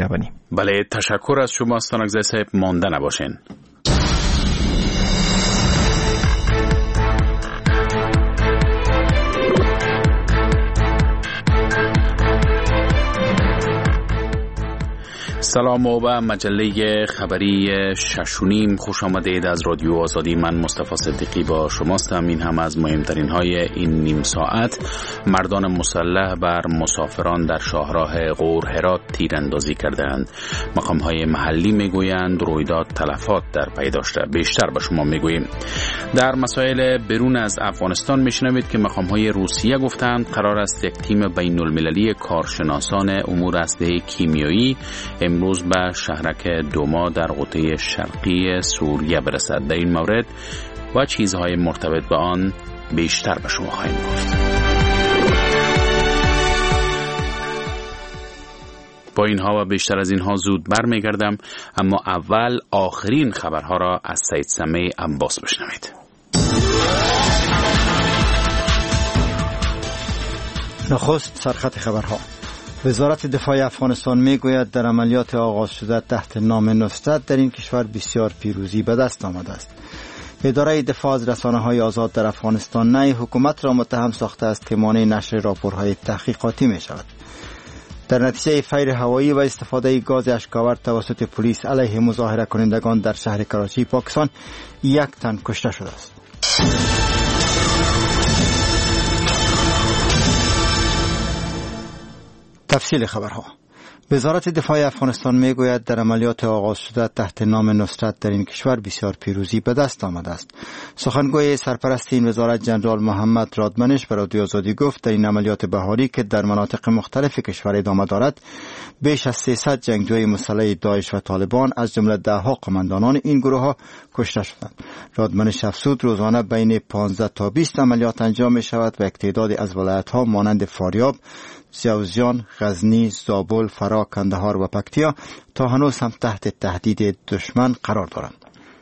می‌روانیم. بله، تشکر از شما ستانگزی صاحب. مانده نباشین. سلام و به مجله خبری 6:30 خوش آمدید از رادیو آزادی. من مصطفی صدیقی با شماستم. این هم از مهمترین های این نیم ساعت. مردان مسلح بر مسافران در شاهراه غور هرات تیراندازی کردند. مقام های محلی میگویند رویداد تلفات در پی داشته. بیشتر به شما میگوییم. در مسائل برون از افغانستان میشنوید که مقام های روسیه گفتند قرار است یک تیم بین المللی کارشناسان امور اسلحه کیمیایی امروز به شهرک دوما در قطب شرقی سوریه برسد. در این مورد و چیزهای مرتبط به آن بیشتر به شما خواهیم گفت. با اینها و بیشتر از اینها زود برمیگردم، اما اول آخرین خبرها را از سید سمیع عباس بشنوید. نخست سرخط خبرها. وزارت دفاع افغانستان میگوید در عملیات آغاز شده تحت نام نصرت در این کشور بسیار پیروزی به دست آمده است. اداره دفاع از رسانه‌های آزاد در افغانستان نئی حکومت را متهم ساخته است که مانع نشر راپورهای تحقیقاتی می شود. در نتیجه فیر هوایی و استفاده گاز اشکاور توسط پلیس علیه مظاهره کنندگان در شهر کراچی پاکستان 1 تن کشته شده است. تفصیل خبرها. وزارت دفاع افغانستان میگوید در عملیات آغاز شده تحت نام نصرت در این کشور بسیار پیروزی به دست آمده است. سخنگوی سرپرست این وزارت جنرال محمد رادمنش به رادیو آزادی گفت در این عملیات بهاری که در مناطق مختلف کشور ادامه دارد بیش از 300 جنگجوی مسلح داعش و طالبان از جمله 10 قماندانان این گروه ها کشته شدند. رادمنش افزود روزانه بین 15 تا 20 عملیات انجام می شود و یک تعداد از ولایت ها مانند فاریاب، جوزجان، غزنی، زابل، فرا، کندهار و پکتیا تا هنوز هم تحت تهدید دشمن قرار دارند.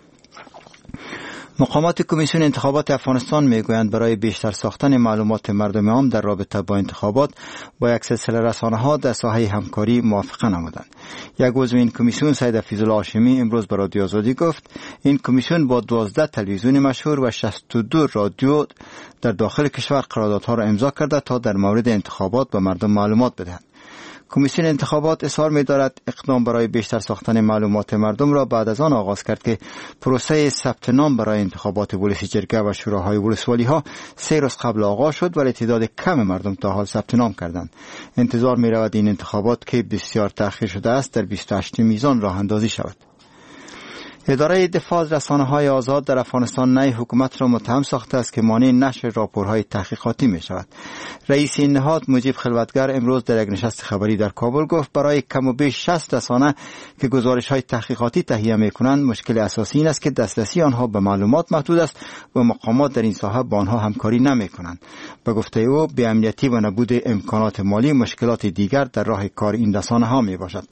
مقامات کمیسیون انتخابات افغانستان میگویند برای بیشتر ساختن معلومات مردم عام در رابطه با انتخابات با یک سلسله رسانه‌ها در ساحه همکاری موافقه نمودند. یک عضو این کمیسیون سید حفیظالله هاشمی امروز به رادیو آزادی گفت این کمیسیون با 12 تلویزیون مشهور و 62 رادیو در داخل کشور قراردادها را امضا کرده تا در مورد انتخابات به مردم معلومات بدهند. کمیسیون انتخابات اصرار می‌دارد اقدام برای بیشتر ساختن معلومات مردم را بعد از آن آغاز کرد که پروسه ثبت نام برای انتخابات ولسی جرگه و شوراهای ولسوالی‌ها 3 روز قبل آغاز شد ولی تعداد کم مردم تا حال ثبت نام کردند. انتظار می‌رود این انتخابات که بسیار تأخیر شده است در 28 میزان راه اندازی شود. اداره دفاع از رسانه‌های آزاد در افغانستان نئی حکومت را متهم ساخته است که مانع نشر راپورهای تحقیقاتی می شود. رئیس این نهاد مجیب خلوتگر امروز در یک نشست خبری در کابل گفت برای کم و بیش 60 رسانه که گزارش‌های تحقیقاتی تهیه می‌کنند مشکل اساسی این است که دسترسی آنها به معلومات محدود است و مقامات در این ساحه با آنها همکاری نمی‌کنند. به گفته او بی‌امنیتی و نبود امکانات مالی مشکلات دیگر در راه کار این رسانه‌ها میباشد.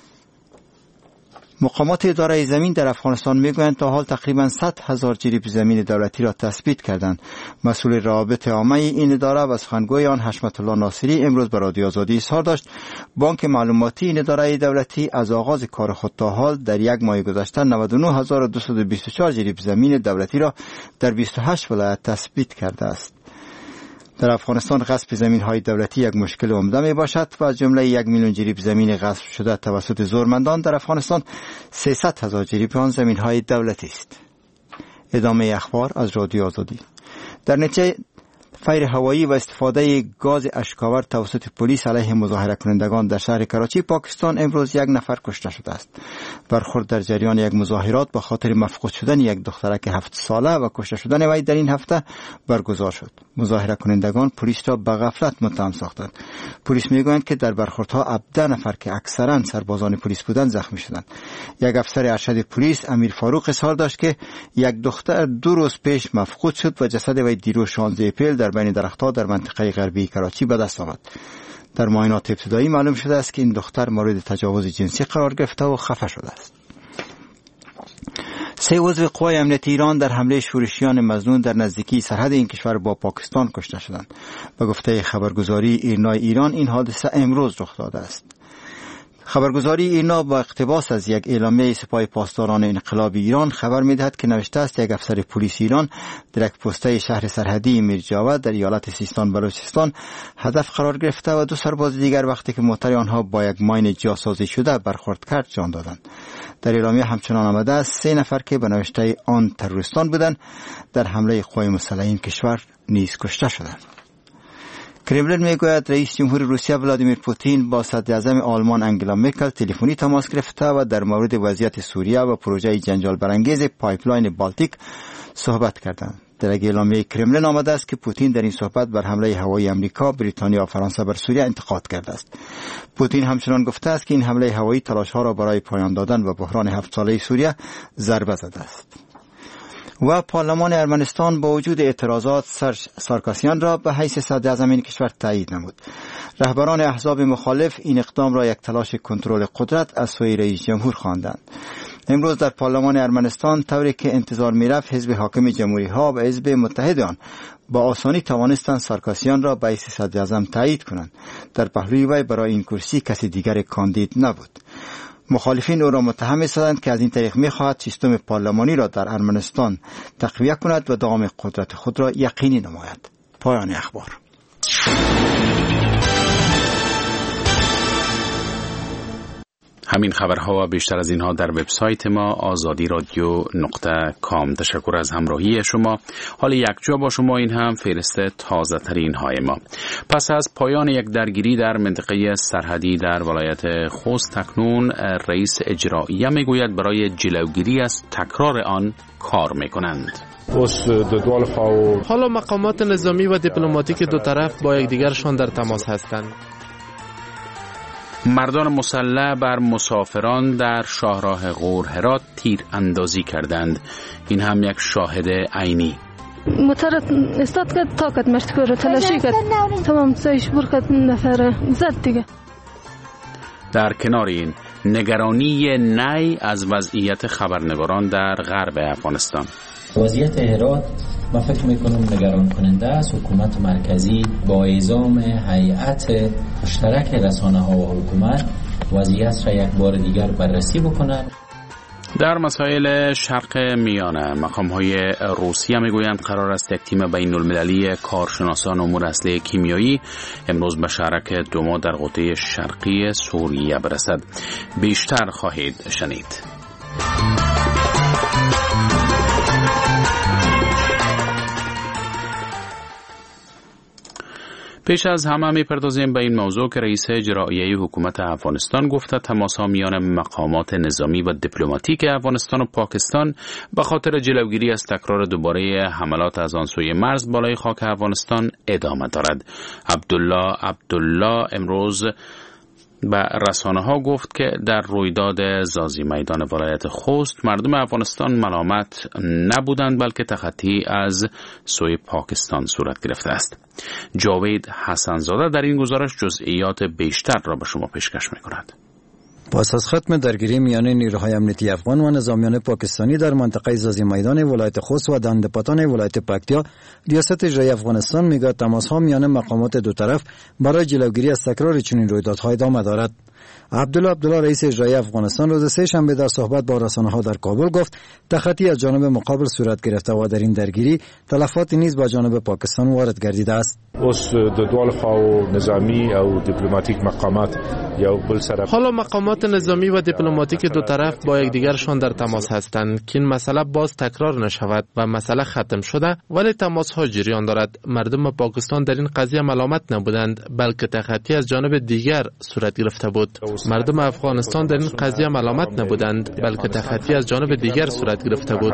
مقامات اداره زمین در افغانستان میگویند تا حال تقریباً 100,000 جریب زمین دولتی را تثبیت کردند. مسئول روابط عامه این اداره و سخنگوی آن حشمت الله ناصری امروز به رادیو آزادی اظهار داشت بانک معلوماتی این اداره دولتی از آغاز کار خود تا حال در یک ماه گذشته 99,224 جریب زمین دولتی را در 28 ولایت تثبیت کرده است. در افغانستان غصب زمین‌های دولتی یک مشکل عمده میباشد و از جمله 1 میلیون جریب زمین غصب شده توسط زورمندان در افغانستان 300,000 جریب آن زمین‌های دولتی است. ادامه اخبار از رادیو آزادی. در نتیجه فیر هوایی و استفاده گاز اشکاور توسط پلیس علیه مظاهره کنندگان در شهر کراچی پاکستان امروز 1 نفر کشته شده است. برخورد در جریان یک مظاهرات به خاطر مفقود شدن یک دخترک 7 ساله و کشته شدن وی در این هفته برگزار شد. مظاهره کنندگان پلیس را به غفلت متهم ساختند. پلیس میگویند که در برخوردها 17 نفر که اکثرا سربازان پلیس بودند زخمی شدند. یک افسر ارشد پلیس امیر فاروق اظهار داشت که یک دختر 2 روز پیش مفقود شد و جسد وی دیروز 16 اپریل در بین درختها در منطقه غربی کراچی به دست آمد. در معاینات ابتدایی معلوم شده است که این دختر مورد تجاوز جنسی قرار گرفته و خفه شده است. 3 عضو قوای امنیت ایران در حمله شورشیان مظنون در نزدیکی سرحد این کشور با پاکستان کشته شدند. به گفته خبرگزاری ایرنای ایران این حادثه امروز رخ داده است. خبرگزاری ایرنا با اقتباس از یک اعلامیه سپاه پاسداران انقلاب ایران خبر می‌دهد که نوشته است یک افسر پلیس ایران در یک پسته شهر سرحدی میرجاود در ایالت سیستان بلوچستان هدف قرار گرفته و 2 سرباز دیگر وقتی که موتر آنها با یک ماین جاسازی شده برخورد کرد جان دادند. در اعلامیه همچنان آمده است 3 نفر که به نوشته آن تروریستان بودند در حمله قوای مسلحین کشور نیز کشته شدند. کرملین میگوید رئیس جمهور روسیه ولادیمیر پوتین با صدر اعظم آلمان انگلا مرکل تلفنی تماس گرفته و در مورد وضعیت سوریه و پروژه جنجال برانگیز پایپلاین بالتیک صحبت کردند. در اعلامیه کرملین آمده است که پوتین در این صحبت بر حمله هوایی امریکا، بریتانیا و فرانسه بر سوریه انتقاد کرده است. پوتین همچنان گفته است که این حمله هوایی تلاش‌ها را برای پایان دادن و بحران 7 ساله سوریه ضربه زده است. و پارلمان ارمنستان با وجود اعتراضات سارکاسیان را به حیث صدر اعظم این کشور تایید نمود. رهبران احزاب مخالف این اقدام را یک تلاش کنترل قدرت از سوی رئیس جمهور خواندند. امروز در پارلمان ارمنستان طوری که انتظار می‌رفت حزب حاکم جمهوری ها و حزب متحد آن با آسانی توانستند سارکاسیان را به حیث صدر اعظم تایید کنند. در پهلوی وی برای این کرسی کسی دیگر کاندید نبود. مخالفین او را متهم می‌سازند که از این طریق می‌خواهد سیستم پارلمانی را در ارمنستان تقویت کند و دوام قدرت خود را یقینی نماید. پایان اخبار. همین خبرها و بیشتر از اینها در وبسایت ما azadi.radio.com. تشکر از همراهی شما. حال یک جا با شما این هم فهرست تازه ترین های ما. پس از پایان یک درگیری در منطقه سرحدی در ولایت خوست تکنون رئیس اجراییه میگوید برای جلوگیری از تکرار آن کار میکنند. حالا مقامات نظامی و دیپلماتیک دو طرف با یکدیگرشان در تماس هستند. مردان مسلح بر مسافران در شاهراه غور هرات تیر اندازی کردند. این هم یک شاهد عینی. موتر استاد کرد طاقت مرتبه رو تلاشی کرد تمام سایش برکت نفره زد دیگه. در کنار این نگرانی نی از وضعیت خبرنگاران در غرب افغانستان. وضعیت هرات من فکر میکنم نگران کننده است. حکومت مرکزی با اعزام هیئت مشترک رسانه ها و حکومت وضعیت را یک بار دیگر بررسی بکنند. در مسائل شرق میانه مقام‌های روسیه میگویند قرار است یک تیم بین‌المللی کارشناسان امور اسلحه کیمیایی امروز به شهرک دوما در قطب شرقی سوریه برسد. بیشتر خواهید شنید. پیش از همه می‌پردازیم به این موضوع که رئیس اجراییه حکومت افغانستان گفته تماس‌ها میان مقامات نظامی و دیپلماتیک افغانستان و پاکستان به خاطر جلوگیری از تکرار دوباره حملات از آن سوی مرز بالای خاک افغانستان ادامه دارد. عبدالله امروز به رسانه ها گفت که در رویداد زازی میدان ولایت خوست مردم افغانستان ملامت نبودند بلکه تخطی از سوی پاکستان صورت گرفته است. جاوید حسنزاده در این گزارش جزئیات بیشتر را به شما پیشکش می‌کند. پس از ختم درگیری میان نیروهای امنیتی افغان و نظامیان پاکستانی در منطقه زازی میدان ولایت خوست و دندپاتان ولایت پکتیا، ریاست اجرایی افغانستان میگوید تماس‌ها میان مقامات دو طرف برای جلوگیری از تکرار چنین رویدادها ادامه دارد. عبدالله رئیس اجرایی افغانستان روز سه‌شنبه در صحبت با رسانه‌ها در کابل گفت تخطی از جانب مقابل صورت گرفته و در این درگیری تلفات نیز با جانب پاکستان وارد گردیده است. حالا مقامات نظامی و دیپلماتیک دو طرف با یکدیگرشان در تماس هستند که این مسئله باز تکرار نشود و مسئله ختم شده، ولی تماس‌ها جریان دارد. مردم پاکستان در این قضیه ملامت نبودند بلکه تخطی از جانب دیگر صورت گرفته بود. مردم افغانستان در این قضیه ملامت نبودند بلکه تخطی از جانب دیگر صورت گرفته بود.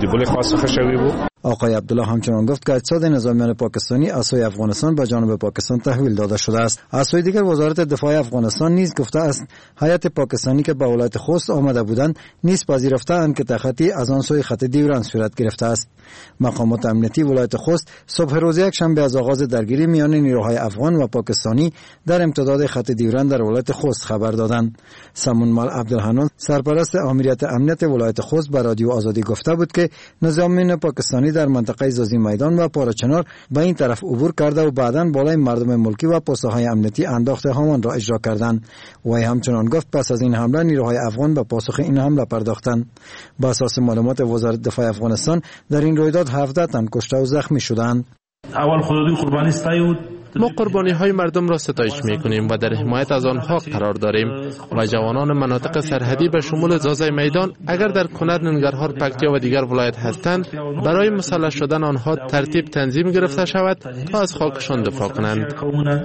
آقای عبدالله همچنان گفت که اجساد نظامیان پاکستانی از سوی افغانستان به جانب پاکستان تحویل داده شده است. از سوی دیگر وزارت دفاع افغانستان نیز گفته است هیئت پاکستانی که به ولایت خوست آمده بودند نیز پذیرفته‌اند که تخطی از آن سوی خط دیورند صورت گرفته است. مقامات امنیتی ولایت خوست صبح روز یکشنبه از آغاز درگیری میان نیروهای افغان و پاکستانی در امتداد خط دیورند در ولایت خوست خبر دادند. سمونمال عبدالحنان سرپرست آمریت امنیت ولایت خوست به رادیو آزادی گفته بود که نظامیان پاکستانی افغانستانی در منطقه زازی میدان و پارچنار به این طرف عبور کرده و بعداً بالای مردم ملکی و پست‌های امنیتی انداخته همان را اجرا کردند. وی همچنان گفت پس از این حمله نیروهای افغان به پاسخ این حمله پرداختند. با اساس معلومات وزارت دفاع افغانستان در این رویداد 17 تن کشته و زخمی شدند. اول خودی قربانی استایود. ما قربانی های مردم را ستایش می کنیم و در حمایت از آنها قرار داریم و جوانان مناطق سرحدی به شمول زازای میدان اگر در کنر، ننگرهار، پکتیا و دیگر ولایت هستند برای مسلح شدن آنها ترتیب تنظیم گرفته شود تا از خاکشان دفاع کنند.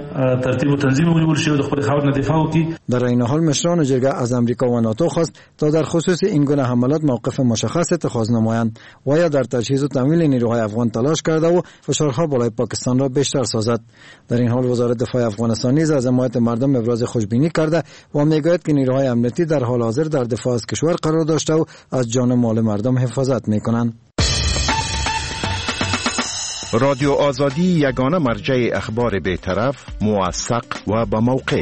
در این حال مشران جرگه از امریکا و ناتو خواست تا در خصوص این گونه حملات موقف مشخص اتخاذ نمایند و یا در تجهیز و تمویل نیروهای افغان تلاش کرده و فشارها بالای پاکستان را بیشتر سازد. در این حال وزارت دفاع افغانستان نیز از حمایت مردم ابراز خوشبینی کرده و میگوید که نیروهای امنیتی در حال حاضر در دفاع از کشور قرار داشته و از جان و مال مردم حفاظت میکنند. رادیو آزادی یگانه مرجع اخبار بی‌طرف، موثق و با موقع.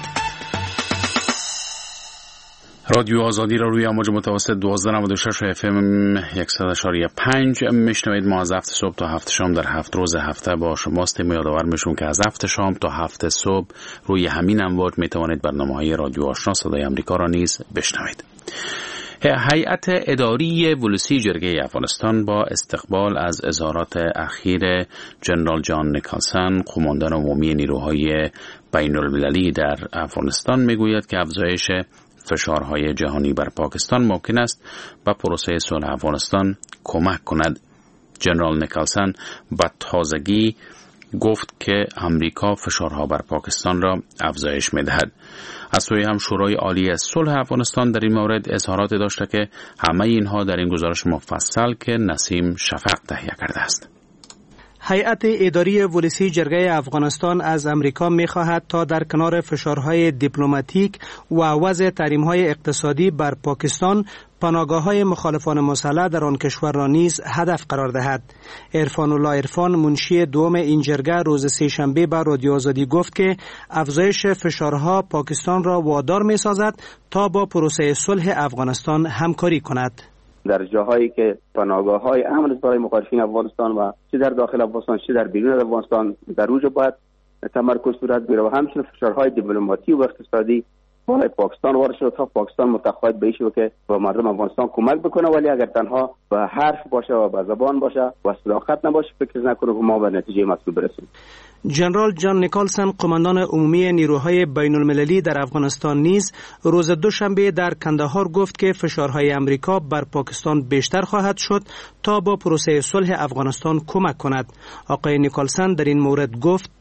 رادیو آزادی را روی امواج متوسط 1296 FM 100.5 میشنوید. ما از 7 صبح تا 7 شام در 7 روز هفته با شماستیم. یادآور میشم که از 7 شام تا 7 صبح روی همین امواج میتوانید برنامه‌های رادیو آشنا صدای آمریکا را نیز بشنوید. هیئت اداری ولسی جرگه افغانستان با استقبال از اظهارات اخیر جنرال جان نیکلسن، قماندان عمومی نیروهای بین المللی در افغانستان، میگوید که افزایش فشارهای جهانی بر پاکستان ممکن است به پروسه صلح افغانستان کمک کند. جنرال نیکلسن با تازگی گفت که امریکا فشارها بر پاکستان را افزایش می‌دهد. از سوی هم شورای عالی صلح افغانستان در این مورد اظهارات داشته که همه اینها در این گزارش مفصل که نسیم شفق تهیه کرده است. هیئت اداری ولسی جرگه افغانستان از امریکا می‌خواهد تا در کنار فشارهای دیپلماتیک و وضع تحریم‌های اقتصادی بر پاکستان، پناهگاه‌های مخالفان مسلح در آن کشور را نیز هدف قرار دهد. عرفان الله عرفان، منشی دوم این جرگه، روز سه‌شنبه به رادیو آزادی گفت که افزایش فشارها پاکستان را وادار می‌سازد تا با پروسه صلح افغانستان همکاری کند. در جاهایی که پناهگاه‌های امن برای مخالفین افغانستان و چه در داخل افغانستان چه در بیرون افغانستان در اوج باید تمرکز صورت بگیرد و همچنین فشارهای دیپلماتیک و اقتصادی بالای پاکستان وارد شد تا پاکستان متقاعد به این شود که به مردم افغانستان کمک بکنه، ولی اگر تنها به حرف باشه و به زبان باشه و صداقت نباشه فکر نکنه که ما به نتیجه مطلوب برسیم. جنرال جان نیکلسن، قماندان عمومی نیروهای بین المللی در افغانستان، نیز روز دوشنبه در کندهار گفت که فشارهای امریکا بر پاکستان بیشتر خواهد شد تا با پروسه صلح افغانستان کمک کند. آقای نیکلسن در این مورد گفت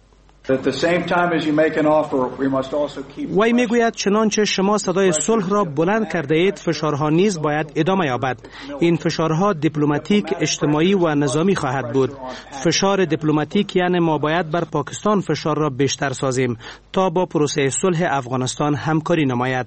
وی میگوید چنانچه شما صدای صلح را بلند کرده اید، فشارها نیز باید ادامه یابد. این فشارها دیپلماتیک، اجتماعی و نظامی خواهد بود. فشار دیپلماتیک یعنی ما باید بر پاکستان فشار را بیشتر سازیم تا با پروسه صلح افغانستان همکاری نماید.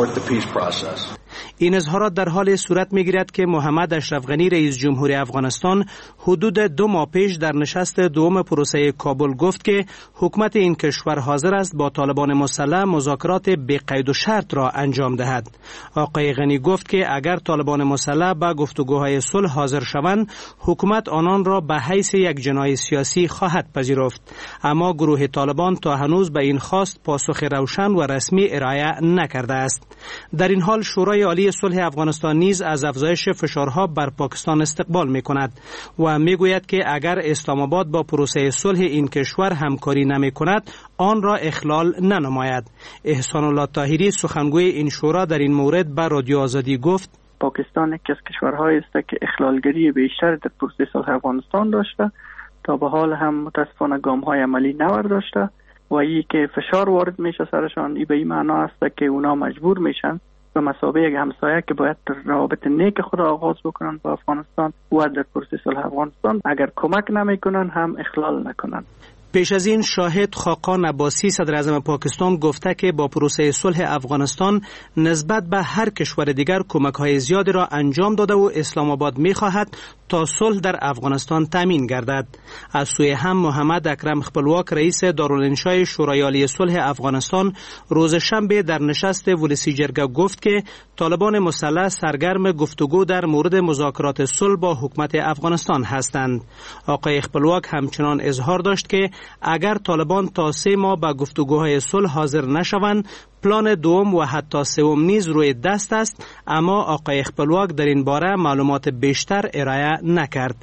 این اظهارات در حال صورت میگیرد که محمد اشرف غنی، رئیس جمهور افغانستان، حدود 2 ماه پیش در نشست دوم پروسه کابل گفت که حکومت این کشور حاضر است با طالبان مسلح مذاکرات بی قید و شرط را انجام دهد. آقای غنی گفت که اگر طالبان مسلح به گفتگوهای صلح حاضر شوند، حکومت آنان را به حیث یک جناح سیاسی خواهد پذیرفت. اما گروه طالبان تا هنوز به این خواست پاسخ روشن و رسمی ارائه نکرده است. در این حال شورای عالی صلح افغانستان نیز از افزایش فشارها بر پاکستان استقبال می‌کند و میگوید که اگر اسلام آباد با پروسه صلح این کشور همکاری نمی‌کند، آن را اخلال ننماید. احسان الله طاهری، سخنگوی این شورا، در این مورد به رادیو آزادی گفت پاکستان یکی از کشورهایی است که اخلالگری بیشتر در پروسه صلح افغانستان داشته، تا به حال هم متاسفانه گام‌های عملی نبرداشته و ای که فشار وارد میشه سرشان، ای به این معنا است که اونا مجبور میشن به مثابه یک همسایه که باید روابط نیک خود آغاز بکنن با افغانستان و در پروسه صلح افغانستان اگر کمک نمیکنن هم اخلال نکنن. پیش از این شاهد خاقان عباسی صدر اعظم پاکستان گفته که با پروسه صلح افغانستان نسبت به هر کشور دیگر کمک‌های زیادی را انجام داده و اسلام آباد می‌خواهد تا صلح در افغانستان تامین گردد. از سوی هم محمد اکرم خپلواک رئیس دارالانشای شورای عالی صلح افغانستان روز شنبه در نشست ولسی جرگه گفت که طالبان مسلح سرگرم گفتگو در مورد مذاکرات صلح با حکومت افغانستان هستند. آقای خپلواک همچنان اظهار داشت که اگر طالبان تا 3 ماه به گفتگوهای صلح حاضر نشوند، پلان دوم و حتی سوم نیز روی دست است، اما آقای خپلواک در این باره معلومات بیشتر ارائه نکرد.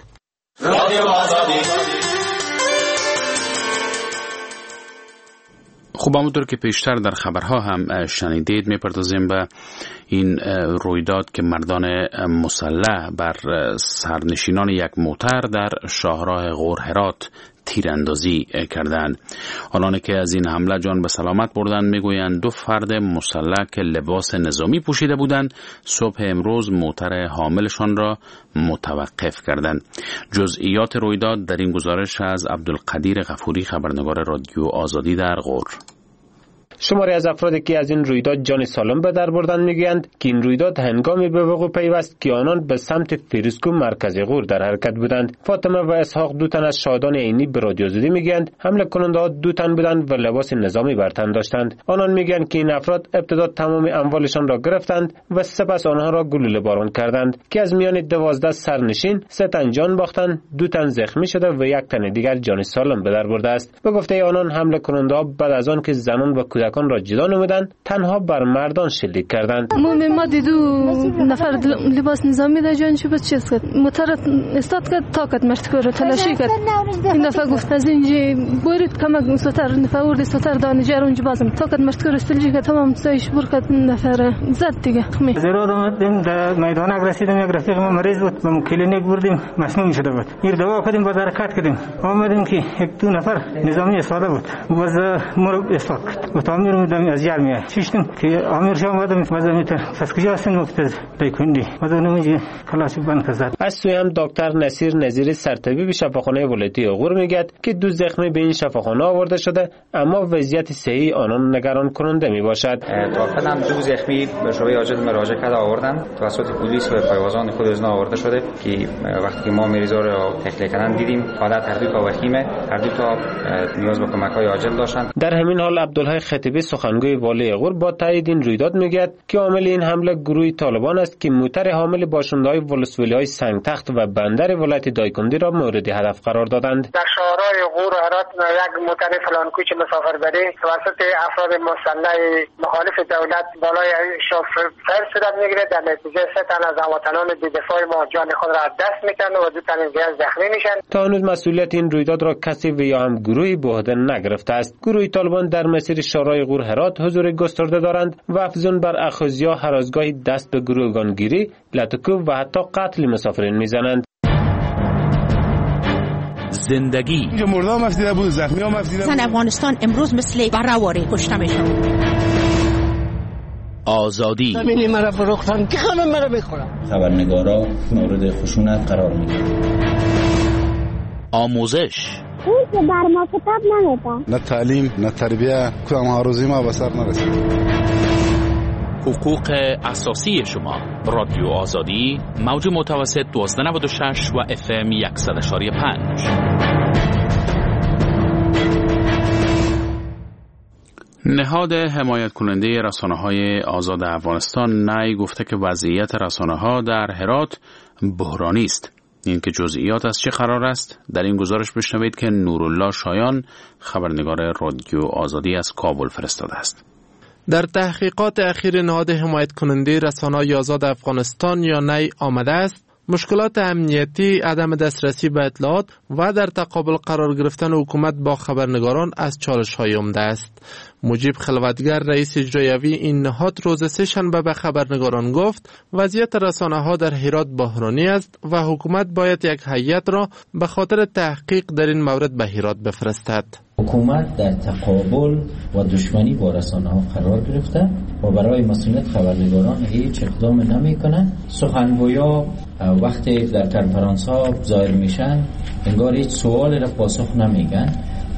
خب همونطور که پیشتر در خبرها هم شنیدید میپردازیم به این رویداد که مردان مسلح بر سرنشینان یک موتر در شاهراه غور هرات تیراندازی کردند. آنانی که از این حمله جان به سلامت بردند میگویند 2 فرد مسلح که لباس نظامی پوشیده بودند صبح امروز موتر حاملشان را متوقف کردند. جزئیات رویداد در این گزارش از عبدالقدیر غفوری خبرنگار رادیو آزادی در غور. شماری از افرادی که از این رویداد جان سالم به در بردند میگویند که این رویداد هنگامی به وقوع پیوست که آنان به سمت فیروزکوه مرکز غور در حرکت بودند. فاطمه و اسحاق 2 تن از شاهدان عینی به رادیو آزادی میگویند حمله کننده ها 2 تن بودند و لباس نظامی بر تن داشتند. آنان میگویند که این افراد ابتدا تمام اموالشان را گرفتند و سپس آنها را گلوله باران کردند که از میان 12 سرنشین 3 تن جان باختند، 2 تن زخمی شده و 1 تن دیگر جان سالم به در برده است. به گفته آنان حمله کننده ها بعد از آن که زنان و کودکان را جدا نمودند تنها بر مردان شلیک کردند. ما دیدو نفر لباس نظامی در جانشو به چیز کرد موتر استاد کرد تاکت مرتکه رو تلاشی کرد. این دفعه گفت از اینجا برید کمک سوتر نفر ورد سوتر دانجر اونجا بازم تاکت مرتکه رو استلجی کرد تمام سایش برکت نفر زد دیگه. زیرا آمدیم در میدان رسیدیم یک رفیق ما مریض بود به کلینیک بردیم مسموم شده بود. این دوا کردیم باز حرکت کردیم آمدیم که 1-2 نفر نظامی استفاده بود باز مرو استفاده کرد و تعمیر از جر میاد چیشتم که امیر شام آمدم مزامیت پس کجا هستن وقت دیکندی مزونمی کلاس بند زد. از سوی هم دکتر نصیر نظیری سرطبیب شفاخانه ولایتی غور میگد که 2 زخمی به این شفاخانه آورده شده اما وضعیت صحی آنان نگران کننده می باشد. تا فعلا 2 زخمی به شعبه عاجل مراجعه کرده آوردن توسط پلیس و پیوازان خود از آورده شده که وقتی که ما مریضا را تحلیل کردن دیدیم حالت هر 2 تا وخیمه، هر 2 تا نیاز به کمک‌های عاجل داشتن. در همین حال عبدالحی خطیبی سخنگوی والی غور با تایید این رویداد میگوید که عامل این حمله گروه طالبان است که موتر حامل باشنده‌های ولسوالی‌های سنگتخت و بندر ولایت دایکندی را مورد هدف قرار دادند. در شهرهای غور و هرات یک موتر فلانکوچ مسافربری توسط افراد مسلح مخالف دولت بالای شوفر صورت میگیره. در نتیجه 3 تن از هموطنان بی‌دفاع ما جان خود را از دست میکنند و 2 تن دیگر زخمی میشن. تا هنوز مسئولیت این رویداد را کسی و یا هم گروهی به عهده نگرفته است. گروه طالبان در مسیر شورای غور هرات حضور گسترده دارند و افزون بر اخذیا هر از گاهی دست به گروگانگیری، لطکوب و حتی قتل مسافرین میزنند. زندگی مرده هم افزیده بود، زخمی هم افزیده بود. زن افغانستان امروز مثل برهواری کشته میشن. آزادی زمینی مرا فروختن که همه مرا بخورم. خبرنگارا مورد خشونت قرار میگیرند. آموزش اون که بر ما کتاب نمیده. نه تعلیم نه تربیه کدام هاروزی ما به سر نرسید. حقوق اساسی شما. رادیو آزادی موج متوسط 1296 و FM 100.5. نهاد حمایت کننده رسانه‌های آزاد افغانستان نای گفته که وضعیت رسانه‌ها در هرات بحرانی است. این که جزئیات از چه قرار است در این گزارش بشنوید که نورالله شایان خبرنگار رادیو آزادی از کابل فرستاده است. در تحقیقات اخیر نهاد حمایت کننده رسانه‌های آزاد افغانستان یا نی آمده است مشکلات امنیتی، عدم دسترسی به اطلاعات و در تقابل قرار گرفتن حکومت با خبرنگاران از چالش‌های عمده است. مجیب خلوتگر رئیس اجرایی این نهاد روز سه‌شنبه به خبرنگاران گفت وضعیت رسانه‌ها در هرات بحرانی است و حکومت باید یک هیئت را به خاطر تحقیق در این مورد به هرات بفرستد. حکومت در تقابل و دشمنی با رسانه‌ها قرار گرفته و برای مسئولیت خبرنگاران هیچ اقدام نمی‌کنه. سخنگویا وقتی در کنفرانس‌ها ظاهر میشن انگار هیچ سوالی را پاسخ نمیگن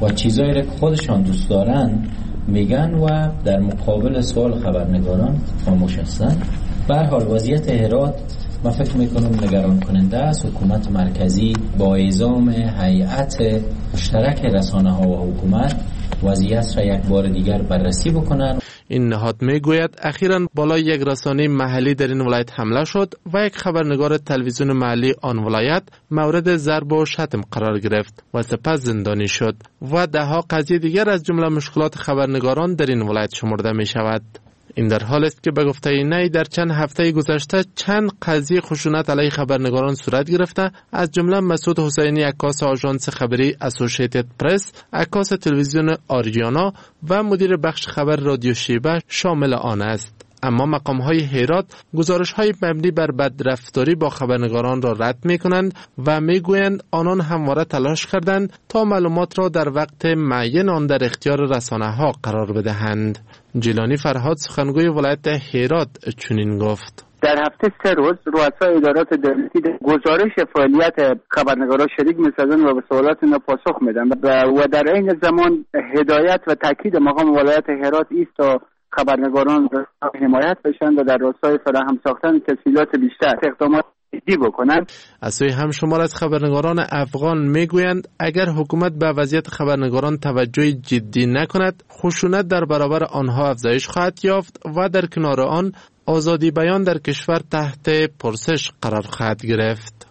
و چیزایی را که خودشان دوست دارن میگن و در مقابل سوال خبرنگاران خاموش هستند. به هر حال وضعیت هرات من فکر میکنم نگران کننده است. حکومت مرکزی با اعزام هیئت مشترک رسانه ها و حکومت وضعیت را یک بار دیگر بررسی بکنن. این نهاد میگوید اخیراً بالای یک رسانه محلی در این ولایت حمله شد و یک خبرنگار تلویزیون محلی آن ولایت مورد ضرب و شتم قرار گرفت و سپس زندانی شد و دهها قضیه دیگر از جمله مشکلات خبرنگاران در این ولایت شمرده می شود. این در حال است که به گفته نی در چند هفته گذشته چند قضیه خشونت علیه خبرنگاران صورت گرفته، از جمله مسعود حسینی عکاس آژانس خبری اسوسییتد پرس، عکاس تلویزیون آریانا و مدیر بخش خبر رادیو شیبه شامل آن است. اما مقام‌های هرات گزارش‌های مبنی بر بدرفتاری با خبرنگاران را رد می‌کنند و می‌گویند آنان همواره تلاش کردند تا معلومات را در وقت معین آن در اختیار رسانه‌ها قرار بدهند. جیلانی فرهاد سخنگوی ولایت هرات چنین گفت: در هفته 3 روز رؤسای ادارات دولتی گزارش فعالیت خبرنگاران شریک می‌سازند و به سوالات اینا پاسخ میدن و در این زمان هدایت و تاکید مقام ولایت هرات است تا خبرنگاران حمایت بشند و در راستای فراهم ساختن تسهیلات بیشتر اقدامات جدی بکنند. از سوی هم شمار از خبرنگاران افغان میگویند اگر حکومت به وضعیت خبرنگاران توجه جدی نکند، خشونت در برابر آنها افزایش خواهد یافت و در کنار آن آزادی بیان در کشور تحت پرسش قرار خواهد گرفت.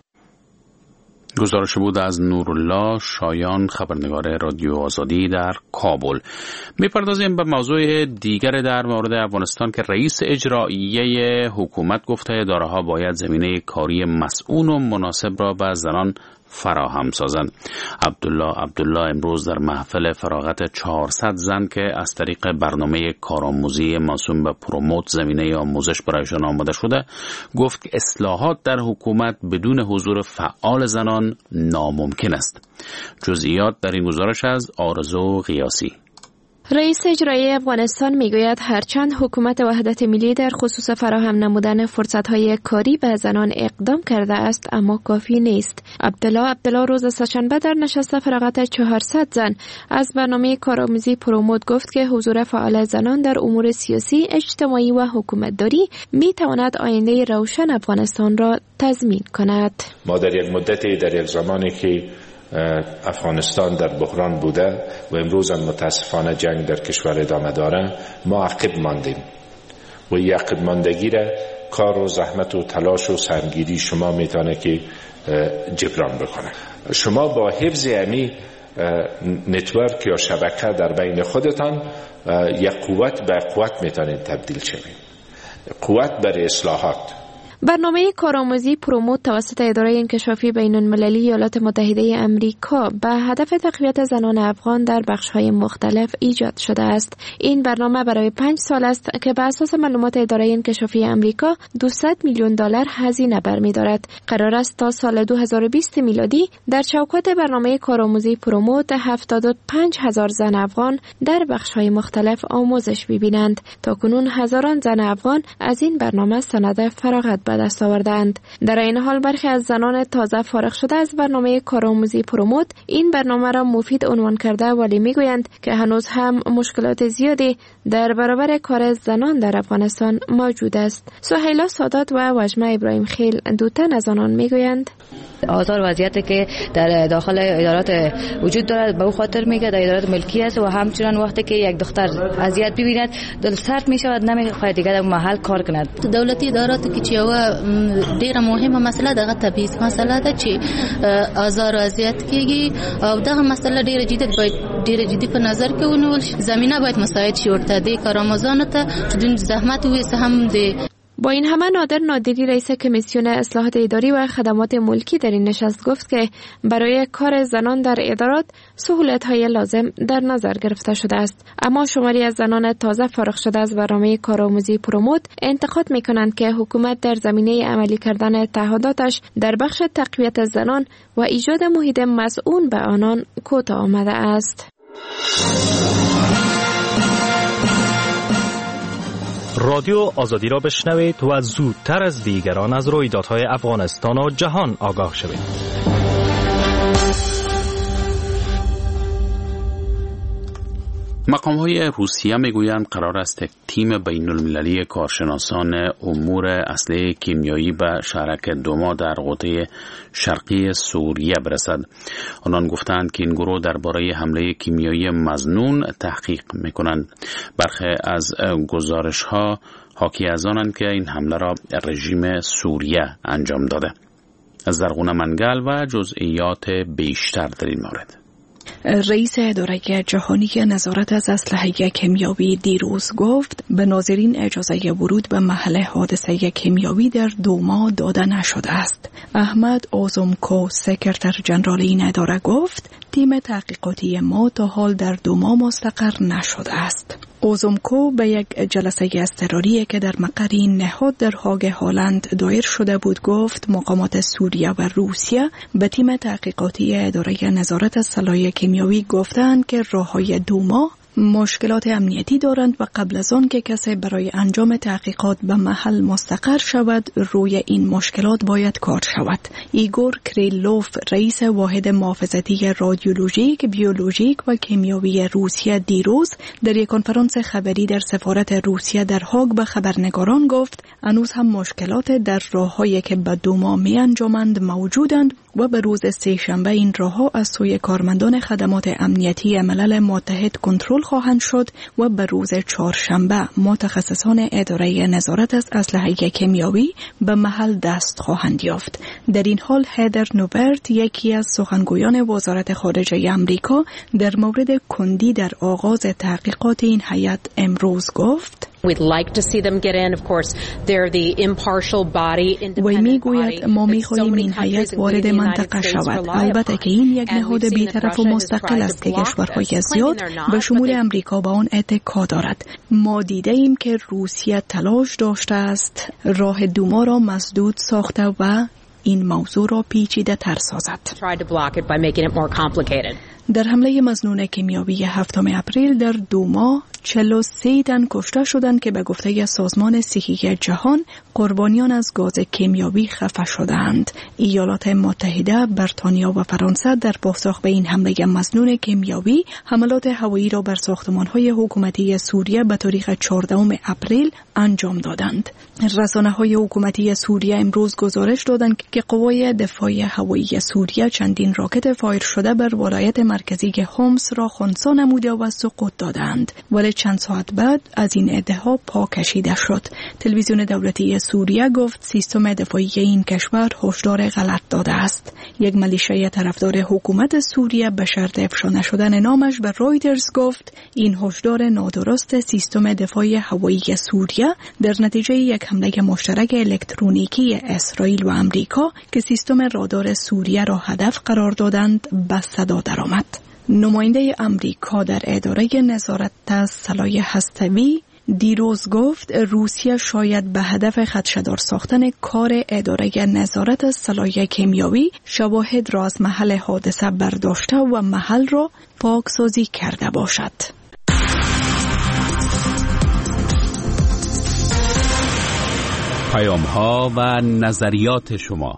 گزارش بود از نورالله شایان، خبرنگار رادیو آزادی در کابل. میپردازیم به موضوع دیگر در مورد افغانستان که رئیس اجرایی حکومت گفته اداره‌ها باید زمینه کاری مسئول و مناسب را به زنان فراهم سازند. عبدالله امروز در محفل فراغت 400 زن که از طریق برنامه کارآموزی موسوم به پروموت زمینه آموزش برایشان آماده شده گفت که اصلاحات در حکومت بدون حضور فعال زنان ناممکن است. جزئیات در این گزارش از آرزو قیاسی. رئیس اجرایی افغانستان میگوید هرچند حکومت وحدت ملی در خصوص فراهم نمودن فرصت‌های کاری به زنان اقدام کرده است، اما کافی نیست. عبدالله روز سه‌شنبه در نشست فراغت 400 زن از برنامه کارآموزی پروموت گفت که حضور فعال زنان در امور سیاسی، اجتماعی و حکومتداری میتواند آینده روشن افغانستان را تضمین کند. ما در یک مدتی، در یک زمانی که افغانستان در بحران بوده و امروز هم متاسفانه جنگ در کشور ادامه داره، ما عقب ماندیم و این عقب ماندگی را کار و زحمت و تلاش و سرگیری شما میتونه که جبران بکنه. شما با حفظ امی نتورک یا شبکه در بین خودتان یک قوت به قوت میتونید تبدیل شوید. قوت برای اصلاحات. برنامه کارآموزی پروموت توسط اداره انکشافی بین المللی ایالات متحده امریکا به هدف تقویت زنان افغان در بخش‌های مختلف ایجاد شده است. این برنامه برای 5 سال است که بر اساس معلومات اداره انکشافی امریکا $200 میلیون هزینه برمی‌دارد. قرار است تا سال 2020 میلادی در چوکات برنامه کارآموزی پروموت 75,000 زن افغان در بخش‌های مختلف آموزش ببینند. تاکنون هزاران زن افغان از این برنامه سند فراغت به دست آوردند. در این حال برخی از زنان تازه فارغ شده از برنامه کارآموزی پروموت این برنامه را مفید عنوان کرده، ولی میگویند که هنوز هم مشکلات زیادی در برابر کار زنان در افغانستان موجود است. سهیلا سادات و وجمه ابراهیم خیل دو تن از آنان میگویند آثار وضعیتی که در داخل ادارات وجود دارد به او خاطر میگه در ادارات ملکی است و همچنان وقتی که یک دختر اذیت ببیند دل سرد میشود، نمیخواهد دیگه در محل کار کند. دولتي ادارات کې چې یو ډیره مهمه مسله دغه تبعیض مسله ده چې آزار او اذیت کیږي او دغه مسله ډیره جدي په نظر کې ونیول شي. زمينه باید مساعد شي ورته د کارآموزانو ته چې د زحمت وې هم د. با این همه نادری رئیس کمیسیون اصلاحات اداری و خدمات ملکی در این نشست گفت که برای کار زنان در ادارات سهولت‌های لازم در نظر گرفته شده است، اما شماری از زنان تازه فارغ شده از برنامه کارآموزی پروموت انتقاد می‌کنند که حکومت در زمینه عملی کردن تعهداتش در بخش تقویت زنان و ایجاد محیط مسئول به آنان کوتاه آمده است. رادیو آزادی را بشنوید و زودتر از دیگران از رویدادهای افغانستان و جهان آگاه شوید. مقام‌های روسیه میگویند قرار است تیم بین‌المللی کارشناسان امور اسلحه کیمیایی به شهرک دوما در قطب شرقی سوریه برسد. آنان گفتند که این گروه درباره حمله کیمیایی مظنون تحقیق می‌کنند. برخی از گزارش‌ها حاکی از آنند که این حمله را رژیم سوریه انجام داده. از زرغونه منگل و جزئیات بیشتر در این مورد. رئیس اداره جهانی نظارت از اسلحه کیمیایی دیروز گفت به ناظرین اجازه ورود به محل حادثه کیمیایی در دوما داده نشده است. احمد اوزومکو سکرتر جنرال این اداره گفت تیم تحقیقاتی ما تا حال در دوما مستقر نشده است. اوزومکو به یک جلسه اضطراری که در مقر این نهاد در هاگ هلند دایر شده بود گفت مقامات سوریه و روسیه به تیم تحقیقاتی اداره نظارت از سلاح کیمیایی گفتند که راههای دوما مشکلات امنیتی دارند و قبل از آن که کسی برای انجام تحقیقات به محل مستقر شود روی این مشکلات باید کار شود. ایگور کریلوف رئیس واحد محافظتی رادیولوژیک، بیولوژیک و کیمیایی روسیه دیروز در یک کنفرانس خبری در سفارت روسیه در هاگ به خبرنگاران گفت هنوز هم مشکلات در راههایی که به دوما می انجامند موجودند و به روز سه‌شنبه این راهها از سوی کارمندان خدمات امنیتی ملل متحد کنترل خواهند شد و به روز چهارشنبه متخصصان اداره نظارت از اسلحه کیمیایی به محل دست خواهند یافت. در این حال هدر نوبرت یکی از سخنگویان وزارت خارجه آمریکا در مورد کندی در آغاز تحقیقات این هیئت امروز گفت وی میگوید ما میخواهیم این هیئت وارد منطقه شود، البته که این یک نهاد بی‌طرف و مستقل است که کشورهای زیاد به شمول امریکا به آن اتکا دارد. ما دیده ایم که روسیه تلاش داشته است راه دوما را مسدود ساخته و این موضوع را پیچیده تر سازد. در حمله مظنون کیمیایی 7 اپریل در دوما 43 تن کشته شدند که به گفته سازمان صحی جهان قربانیان از گاز کیمیایی خفه شدند. ایالات متحده، بریتانیا و فرانسه در پاسخ به این حمله مظنون کیمیایی حملات هوایی را بر ساختمان‌های حکومتی سوریه به تاریخ 14 اپریل انجام دادند. رسانه‌های حکومتی سوریه امروز گزارش دادند که قوای دفاع هوایی سوریه چندین راکت فایر شده بر ولایت مرکزی هومس را خنثی نموده و سقوط دادند، ولی چند ساعت بعد از این ادعا پا کشیده شد. تلویزیون دولتی سوریه گفت سیستم دفاعی این کشور هشدار غلط داده است. یک ملیشه طرفدار حکومت سوریه به شرط افشا نشدن نامش به رایترز گفت این هشدار نادرست سیستم دفاع هوایی سوریه در نتیجه یک حمله مشترک الکترونیکی اسرائیل و آمریکا که سیستم رادار سوریه را هدف قرار دادند به صدا درآمد. نماینده آمریکا در اداره نظارت از سلاح هسته‌ای دیروز گفت روسیه شاید به هدف خدشه‌دار ساختن کار اداره نظارت از سلاح کیمیایی شواهد را از محل حادثه برداشته و محل را پاکسازی کرده باشد. پیام‌ها و نظریات شما.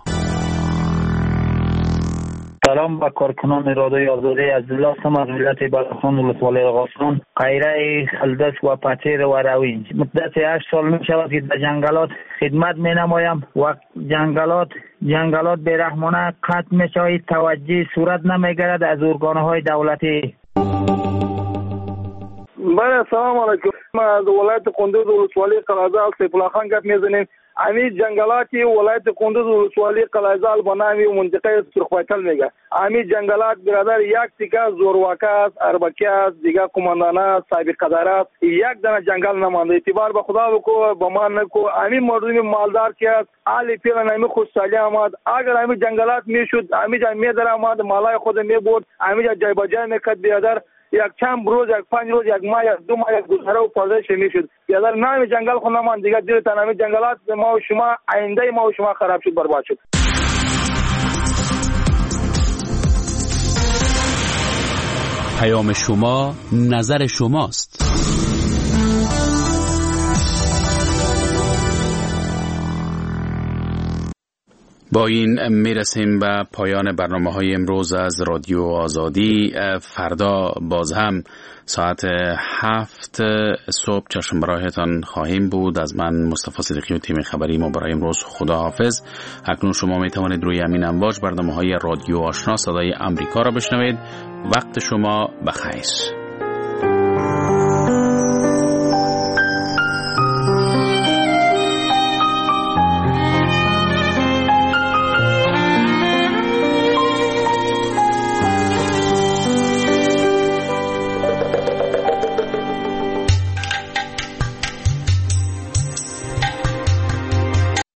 سلام به کارکنان رادیوی آزادی. عبدالله هستم از ولایت بلخان ولسوالی آقاستان، قیره خلدس و پتیر و روینج. مدت 8 سال می شود که در جنگلات خدمت می نمایم و جنگلات بیرحمانه قطع می شود، توجه صورت نمی گیرد از ارگانهای دولتی. بله سلام علیکم. ما از ولایت قندوز ولسوالی قلعه‌زال سیف الله خان گپ میزنیم. امی جنگلاتی ولایت قندوز ولسوالی قلعه‌زال به نام منطقه سرخپایتل میگه. امی جنگلات برادر یک تیکه زورواکه است، اربکی است، دیگه قماندان است، سابق دار است. یک دانه جنگل نمانده. اعتبار به خدا بکو، به ما نکو. امی مردمی مالدار که است، علی پیران امی خوش سالی آمد. اگر امی جنگلات میشد، امی جای میدر آمد، مالای خود میبرد، امی جای بجای میکرد بیادر. یک چند روز، یک 5 روز، یک ماه، یک 2 ماه گذره و پردهش میشد. بیادر نام جنگل خود نمان دیگه دیر تنامی جنگلات ما و شما آینده ما و شما خراب شد، برباد شد. پیام شما نظر شماست. با این میرسیم به پایان برنامه‌های امروز از رادیو آزادی. فردا باز هم ساعت 7 صبح چشم براهتان خواهیم بود. از من مصطفی صدیقی و تیم خبری ما برای امروز خداحافظ. اکنون شما می توانید روی همین امواج برنامه‌های رادیو آشنا صدای امریکا را بشنوید. وقت شما بخیر.